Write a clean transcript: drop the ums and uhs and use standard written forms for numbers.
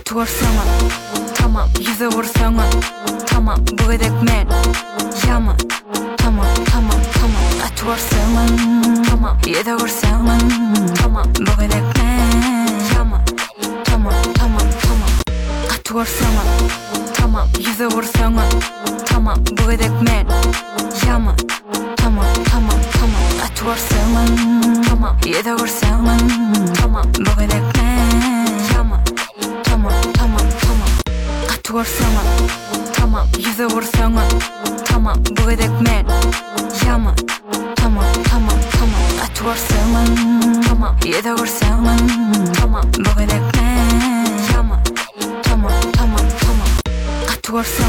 Attuarsana, tamam yüze vursana, tamam bu edekmen. Yama, tamam Attuarsana, tamam yüze vursana, tamam bu edekmen. Yama, tamam Attuarsana, tamam yüze vursana, tamam bu edekmen. Yama, tamam Attuarsana, tamam yüze vursana, tamam bu edekmen. Yama, tamam Attuarsana, tamam yüze vursana, tamam bu edekmen. Yama, tamam Attuarsana, tamam yüze vursana, tamam bu edekmen. Yama, tamam Attuarsana.